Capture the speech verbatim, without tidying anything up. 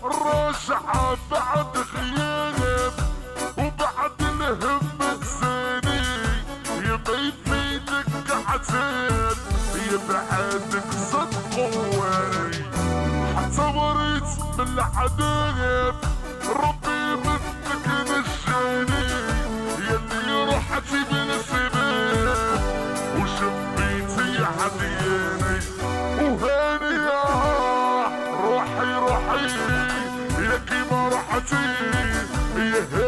الرجعة بعد خيانة وبعد الهم تزاني، يا ما يفيدك عتاب يا بعدك صد قواني، حتى مريت من العذاب ربي منك نجاني، يلي رحتي بلا سباب وشفيتي عدياني، وهانية روحي روحي يا كيما رحتي يا